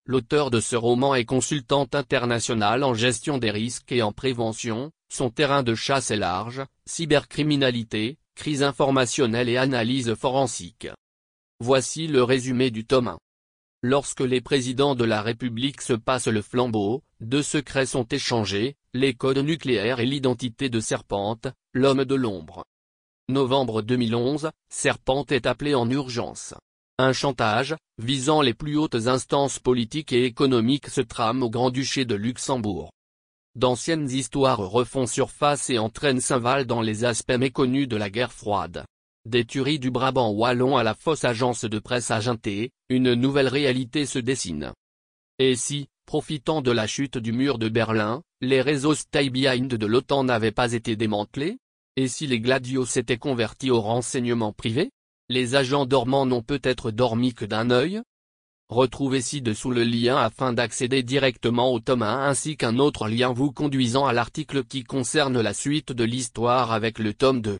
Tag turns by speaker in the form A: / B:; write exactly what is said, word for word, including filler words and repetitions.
A: l'auteur de ce roman est consultante internationale en gestion des risques et en prévention, son terrain de chasse est large, cybercriminalité, crise informationnelle et analyse forensique. Voici le résumé du tome un. Lorsque les présidents de la République se passent le flambeau, deux secrets sont échangés, les codes nucléaires et l'identité de Serpente, l'homme de l'ombre. Novembre deux mille onze, Serpente est appelé en urgence. Un chantage, visant les plus hautes instances politiques et économiques se trame au Grand-Duché de Luxembourg. D'anciennes histoires refont surface et entraînent Saint-Val dans les aspects méconnus de la guerre froide. Des tueries du Brabant wallon à la fausse agence de presse Aginté, une nouvelle réalité se dessine. Et si, profitant de la chute du mur de Berlin, les réseaux stay-behind de l'OTAN n'avaient pas été démantelés? Et si les gladios s'étaient convertis au renseignement privé? Les agents dormants n'ont peut-être dormi que d'un œil? Retrouvez ci-dessous le lien afin d'accéder directement au tome un ainsi qu'un autre lien vous conduisant à l'article qui concerne la suite de l'histoire avec le tome deux.